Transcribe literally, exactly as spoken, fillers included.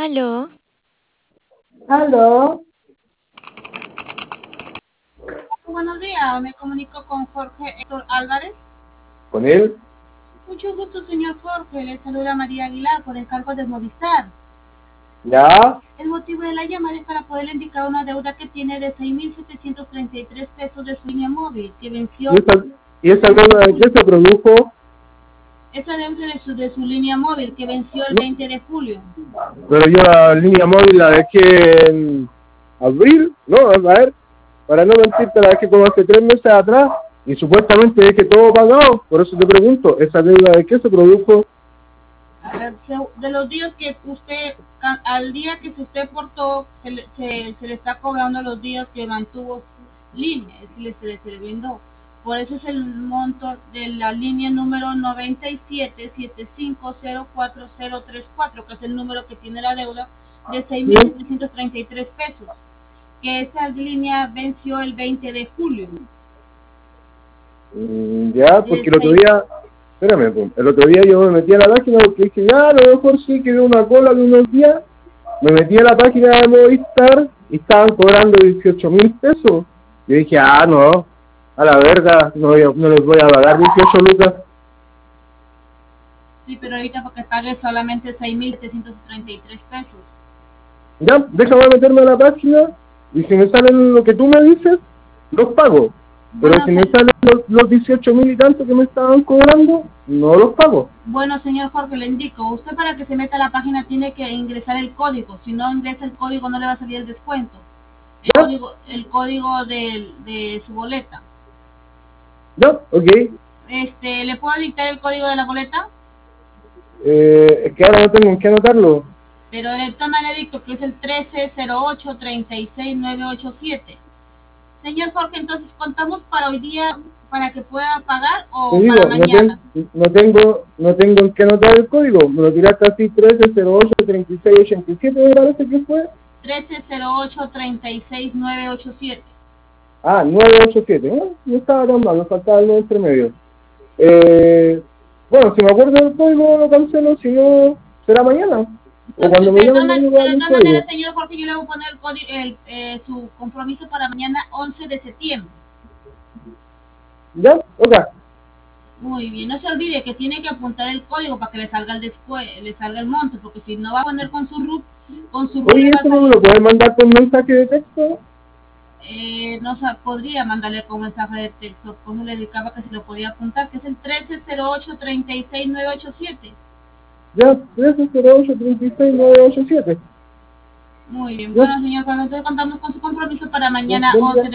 Aló. Aló. Buenos días, me comunico con Jorge Héctor Álvarez. ¿Con él? Mucho gusto, señor Jorge. Le saluda María Aguilar por encargo de Movistar. ¿Ya? El motivo de la llamada es para poderle indicar una deuda que tiene de seis mil setecientos treinta y tres pesos de su línea móvil, que venció. ¿Y esa, y esa deuda de qué se produjo? Esa deuda de su, de su línea móvil, que venció el No. veinte de julio. Pero yo la línea móvil la dejé en abril, ¿no? A ver, para no mentirte, la dejé como hace tres meses atrás y supuestamente dejé todo pagado. Por eso te pregunto, ¿esa deuda de qué se produjo? A ver, se- de los días que usted, ca- al día que usted portó, se le, se, se le está cobrando los días que mantuvo línea, es decir, se le, se le brindó. Por eso es el monto de la línea número noventa y siete setenta y cinco cero cuatro cero tres cuatro, que es el número que tiene la deuda de seis mil setecientos treinta y tres pesos, que esa línea venció el veinte de julio. Mm, ya, porque el otro seis- día, espérame, pues, el otro día yo me metí a la página porque dije, ya, a lo mejor sí que veo una cola de unos días. Me metí a la página de Movistar y estaban cobrando dieciocho mil pesos. Yo dije, ah, no, a la verga, no, voy a- no les voy a pagar dieciocho lucas. Sí, pero ahorita porque pague solamente seis mil setecientos treinta y tres pesos. Ya, déjame meterme a la página y si me salen lo que tú me dices, los pago. Pero Bueno, si me se- salen los, los dieciocho mil y tanto que me estaban cobrando, no los pago. Bueno, señor Jorge, le indico, usted para que se meta a la página tiene que ingresar el código, si no ingresa el código no le va a salir el descuento, el ¿Ya? código, el código de, de su boleta. Ya, ok. Este, ¿le puedo dictar el código de la boleta? Eh, es que ahora no tengo en qué anotarlo. Pero de toma le dicto que es el trece cero ocho treinta y seis nueve ocho siete. Señor Jorge, entonces contamos para hoy día para que pueda pagar o Te digo, para no, mañana. ten- no tengo no tengo en qué anotar el código. Me lo tiraste así, trece cero ocho treinta y seis ochenta y siete, me parece que fue. trece cero ocho treinta y seis nueve ocho siete. Ah, nueve ocho siete, ¿eh? No estaba tan mal, me faltaba algo entre medio. Eh, bueno, si me acuerdo del código lo cancelo, si no, será mañana. O cuando me De llamen todas me de digan el todas código. maneras, señor Jorge, yo le voy a poner el, código- el, eh, su compromiso para mañana once de septiembre. ¿Ya? Ok. Muy bien, no se olvide que tiene que apuntar el código para que le salga el después, le salga el monto, porque si no va a poner con su R U T, con su R U T Oye, le va a ¿eso no me salir, lo puedes mandar por mensaje de texto? eh, no sa- podría mandarle con mensaje de texto, pues le dedicaba que se lo podía apuntar, que es el trece cero ocho treinta y seis nueve ocho siete. Ya, trece cero ocho treinta y seis nueve ocho siete. Muy bien, Ya, bueno señor, cuando entonces contamos con su compromiso para ya, mañana buen once día. de